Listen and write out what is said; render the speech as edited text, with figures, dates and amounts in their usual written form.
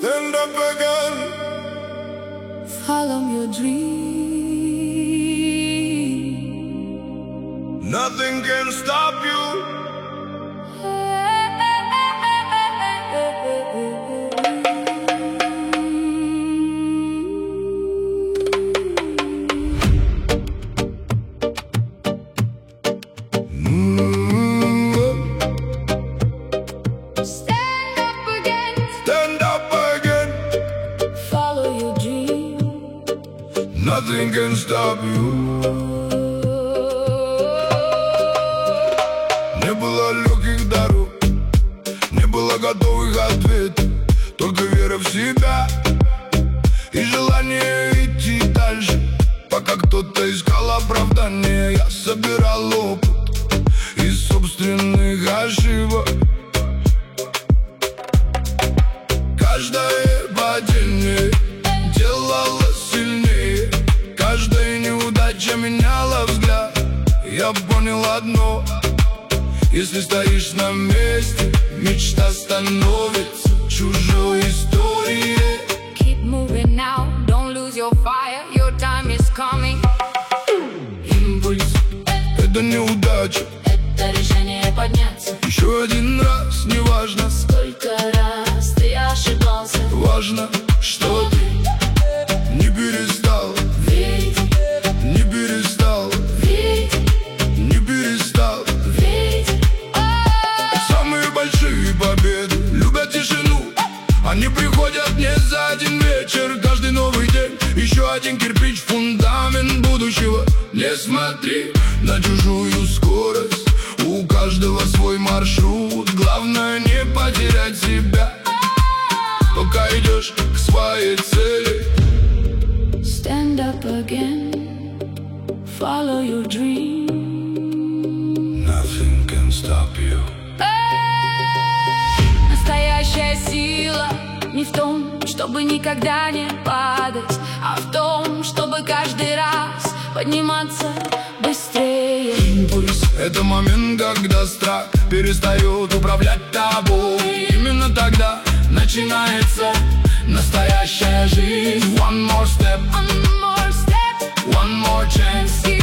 stand up again. Follow your dream. Nothing can stop you. Stand up again. Stand up again. Follow your dream. Nothing can stop you. Не было легких дорог, не было готовых ответов, только вера в себя и желание идти дальше. Пока кто-то искал оправдания, я собирал опыт из собственных ошибок. Каждое падение делало сильнее, каждая неудача меняла взгляд. Я понял одно: если стоишь на месте, мечта становится чужой историей. Keep moving now, don't lose your fire, your time is coming. Импульс — это неудача, Это решение подняться. еще один раз, неважно, Сколько раз ты ошибался, важно, что ты не перестал, верить, не перестал, верить, не перестал. верить. Самые большие победы любят тишину, они приходят не за один вечер. Каждый новый день еще один кирпич в фундамент будущего. Не смотри на чужую скорость, у каждого свой маршрут. Главное не потерять себя, пока идешь к своей цели. Stand up again, follow your dream. Nothing can stop you. Настоящая сила не в том, чтобы никогда не падать, а в том, чтобы каждый раз подниматься быстрее. Импульс — это момент, когда страх перестает управлять тобой. Именно тогда начинается настоящая жизнь. One more step, One more step, one more chance.